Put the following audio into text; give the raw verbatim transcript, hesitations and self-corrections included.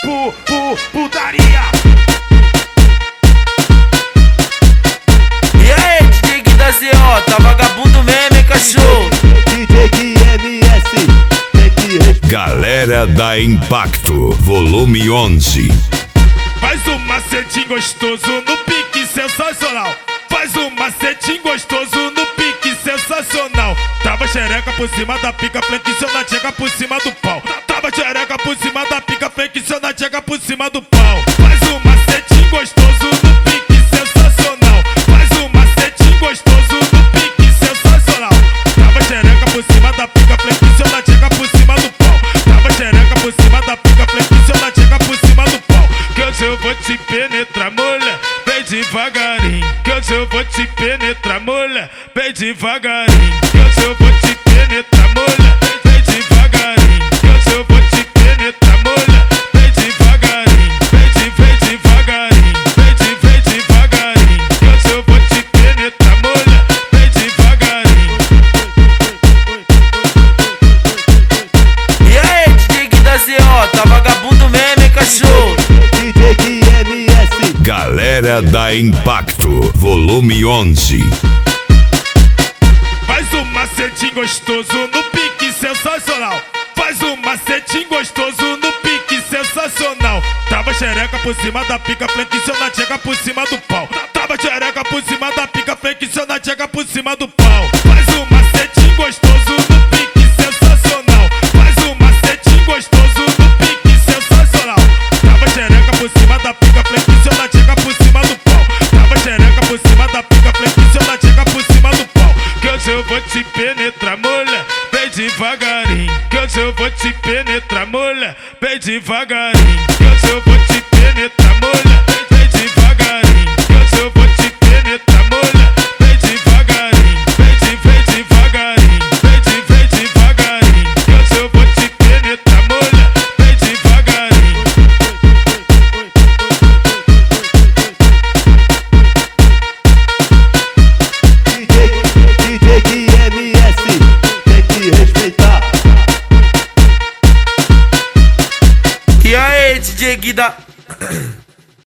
pu, pu, putaria. E aí, D J Guida Z O, tá vagabundo mesmo, hein, cachorro? D J Gui M S, tem que respeitar. Galera da Impacto, volume onze. Faz um macetinho gostoso no pique sensacional. Faz um macetinho gostoso no pique sensacional. Trava xereca por cima da pica, flexiona a tcheca por cima do pau. Trava xereca por cima da pica, flexiona a tcheca por cima do pau. Faz um macetinho gostoso no pique sensacional. Faz um macetinho gostoso no pique sensacional. Trava xereca por cima da pica, flexiona a tcheca por cima do pau. Trava xereca por cima da pica, flexiona a tcheca por cima do pau. Que hoje eu vou te penetrar, mulher, vem devagarinho. Que hoje eu vou te penetrar, mulher, vem devagarinho. Que hoje eu vou te penetrar, mulher, vem devagarinho. Que hoje eu vou te penetrar, mulher, vem devagarinho. Vem de, vem devagarinho, vem de, vem devagarinho. Que hoje eu vou te penetrar, mulher, vem devagarinho. E aí, D J Guida Z O, tá vagabundo mesmo, hein, cachorro? D J Gui M S. Galera da Impacto, volume onze. Faz um macetinho gostoso no pique sensacional. Faz um macetinho gostoso no pique sensacional. Trava xereca por cima da pica, flexiona a tcheca por cima do pau. Trava xereca por cima da pica, flexiona a tcheca por cima do pau. Faz um macetinho gostoso no pique sensacional. Faz um macetinho gostoso no pique sensacional. Trava xereca por cima da pica, flexiona a tcheca por cima do pau. Trava xereca por cima da pica, flexiona a tcheca por cima do pau. Que hoje eu vou te penetrar, mulher, vem devagarinho. Que hoje eu vou te penetrar, mulher, vem devagarinho. Que hoje eu vou te penetrar, mulher, vem devagarinho. Que hoje eu vou te penetrar, mulher, vem devagarinho. Vem de, vem devagarinho, vem de, vem devagarinho. Que hoje eu vou te penetrar, mulher, vem devagarinho. D J, D J Gui M S, tem que respeitar. E aí, D J Guida